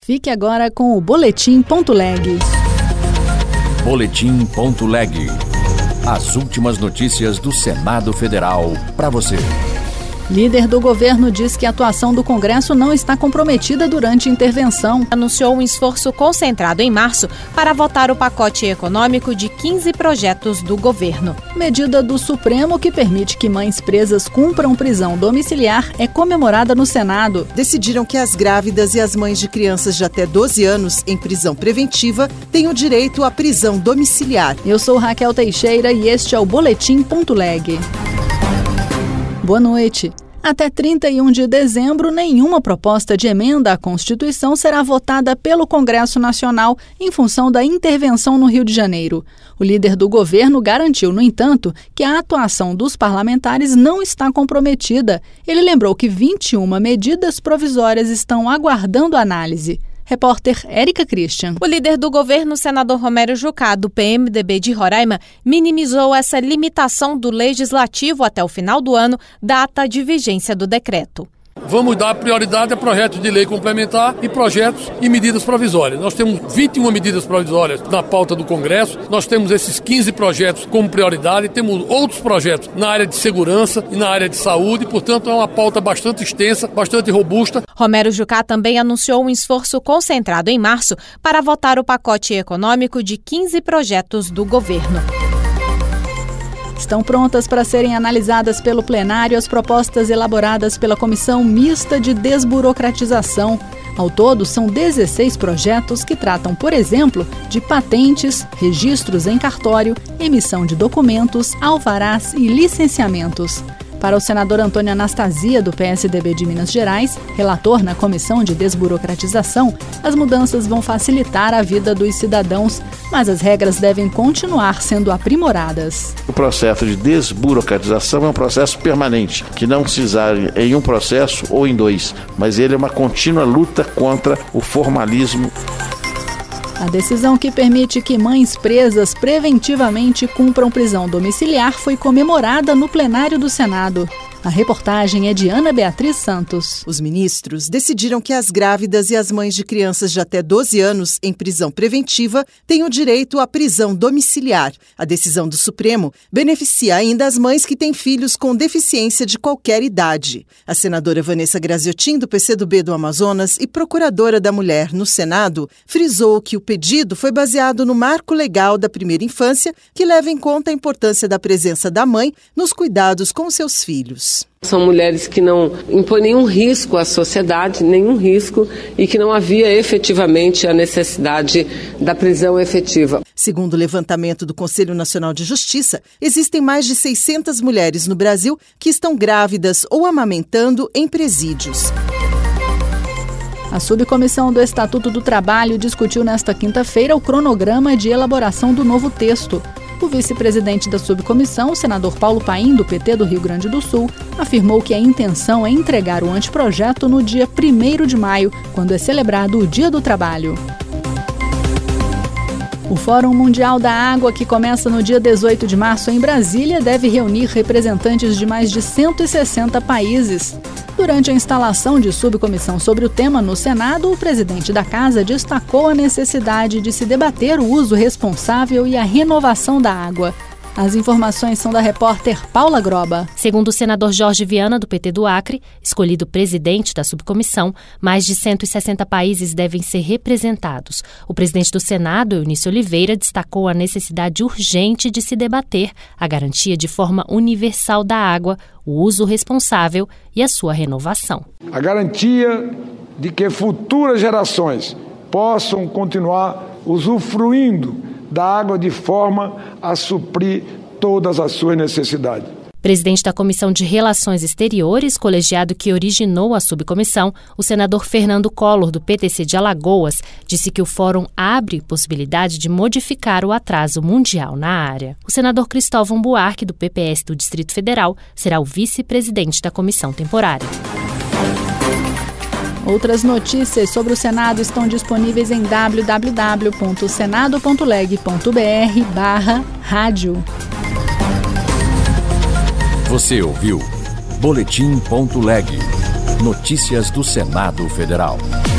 Fique agora com o Boletim.leg. Boletim.leg. As últimas notícias do Senado Federal para você. Líder do governo diz que a atuação do Congresso não está comprometida durante intervenção. Anunciou um esforço concentrado em março para votar o pacote econômico de 15 projetos do governo. Medida do Supremo que permite que mães presas cumpram prisão domiciliar é comemorada no Senado. Decidiram que as grávidas e as mães de crianças de até 12 anos em prisão preventiva têm o direito à prisão domiciliar. Eu sou Raquel Teixeira e este é o Boletim.leg. Boa noite. Até 31 de dezembro, nenhuma proposta de emenda à Constituição será votada pelo Congresso Nacional em função da intervenção no Rio de Janeiro. O líder do governo garantiu, no entanto, que a atuação dos parlamentares não está comprometida. Ele lembrou que 21 medidas provisórias estão aguardando análise. Repórter Érica Christian. O líder do governo, senador Romero Jucá, do PMDB de Roraima, minimizou essa limitação do legislativo até o final do ano, data de vigência do decreto. Vamos dar prioridade a projetos de lei complementar e projetos e medidas provisórias. Nós temos 21 medidas provisórias na pauta do Congresso, nós temos esses 15 projetos como prioridade, temos outros projetos na área de segurança e na área de saúde, portanto é uma pauta bastante extensa, bastante robusta. Romero Jucá também anunciou um esforço concentrado em março para votar o pacote econômico de 15 projetos do governo. Estão prontas para serem analisadas pelo plenário as propostas elaboradas pela Comissão Mista de Desburocratização. Ao todo, são 16 projetos que tratam, por exemplo, de patentes, registros em cartório, emissão de documentos, alvarás e licenciamentos. Para o senador Antônio Anastasia, do PSDB de Minas Gerais, relator na Comissão de Desburocratização, as mudanças vão facilitar a vida dos cidadãos, mas as regras devem continuar sendo aprimoradas. O processo de desburocratização é um processo permanente, que não se exarre em um processo ou em dois, mas ele é uma contínua luta contra o formalismo. A decisão que permite que mães presas preventivamente cumpram prisão domiciliar foi comemorada no plenário do Senado. A reportagem é de Ana Beatriz Santos. Os ministros decidiram que as grávidas e as mães de crianças de até 12 anos em prisão preventiva têm o direito à prisão domiciliar. A decisão do Supremo beneficia ainda as mães que têm filhos com deficiência de qualquer idade. A senadora Vanessa Graziotin, do PCdoB do Amazonas e procuradora da mulher no Senado, frisou que o pedido foi baseado no marco legal da primeira infância, que leva em conta a importância da presença da mãe nos cuidados com seus filhos. São mulheres que não impõem nenhum risco à sociedade, nenhum risco, e que não havia efetivamente a necessidade da prisão efetiva. Segundo o levantamento do Conselho Nacional de Justiça, existem mais de 600 mulheres no Brasil que estão grávidas ou amamentando em presídios. A subcomissão do Estatuto do Trabalho discutiu nesta quinta-feira o cronograma de elaboração do novo texto. O vice-presidente da subcomissão, o senador Paulo Paim, do PT do Rio Grande do Sul, afirmou que a intenção é entregar o anteprojeto no dia 1º de maio, quando é celebrado o Dia do Trabalho. O Fórum Mundial da Água, que começa no dia 18 de março em Brasília, deve reunir representantes de mais de 160 países. Durante a instalação de subcomissão sobre o tema no Senado, o presidente da Casa destacou a necessidade de se debater o uso responsável e a renovação da água. As informações são da repórter Paula Groba. Segundo o senador Jorge Viana, do PT do Acre, escolhido presidente da subcomissão, mais de 160 países devem ser representados. O presidente do Senado, Eunício Oliveira, destacou a necessidade urgente de se debater a garantia de forma universal da água, o uso responsável e a sua renovação. A garantia de que futuras gerações possam continuar usufruindo da água de forma a suprir todas as suas necessidades. Presidente da Comissão de Relações Exteriores, colegiado que originou a subcomissão, o senador Fernando Collor, do PTC de Alagoas, disse que o fórum abre possibilidade de modificar o atraso mundial na área. O senador Cristóvão Buarque, do PPS do Distrito Federal, será o vice-presidente da comissão temporária. Outras notícias sobre o Senado estão disponíveis em www.senado.leg.br/rádio. Você ouviu Boletim.leg. Notícias do Senado Federal.